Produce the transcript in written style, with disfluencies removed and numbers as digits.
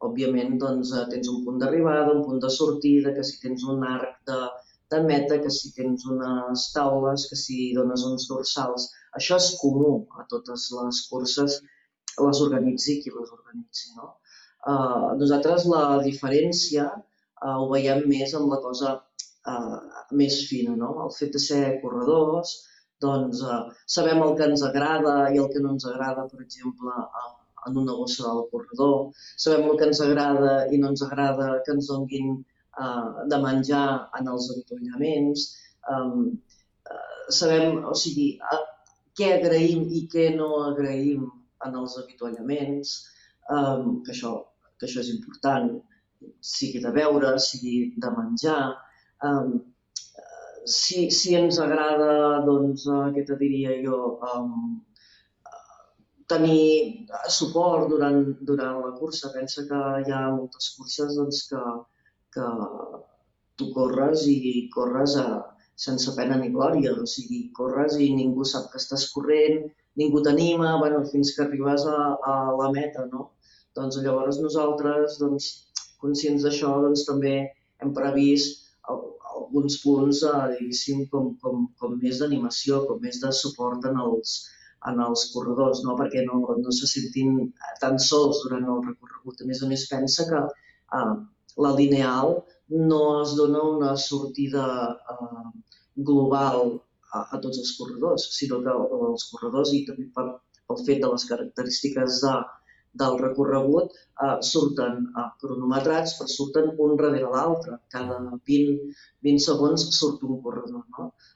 òbviament, doncs, tens un punt d'arribada, un punt de sortida, que si tens un arc de meta, que si tens unes taules, que si dones uns dorsals. Això és comú a totes les curses, les organitzi qui les organitzi, no? Nosaltres la diferència ho veiem més amb la cosa més fina, no? El fet de ser corredors, doncs sabem el que ens agrada i el que no ens agrada, per exemple, en una bossa del corredor, sabem el que ens agrada i no ens agrada que ens donguin de menjar en els avituallaments, sabem, o sigui, què agraïm i què no agraïm en els avituallaments, que això és important, sigui de beure, sigui de menjar. Si ens agrada, doncs, què te diria jo, tenir suport durant la cursa. Pensa que hi ha moltes curses doncs, que tu corres i corres sense pena ni glòria, o sigui, corres i ningú sap que estàs corrent, ningú t'anima, bueno, fins que arribes a la meta, no? Doncs llavors nosaltres, doncs, conscients d'això, doncs, també hem previst alguns punts, diguéssim, com més d'animació, com més de suport en els corredors, no? Perquè no se sentin tan sols durant el recorregut. A més, pensa que la lineal no es dona una sortida global a tots els corredors, sinó que els corredors, i també pel fet de les característiques del recorregut, surten cronometrats, però surten un darrere l'altre. Cada 20 segons surt un corredor, no?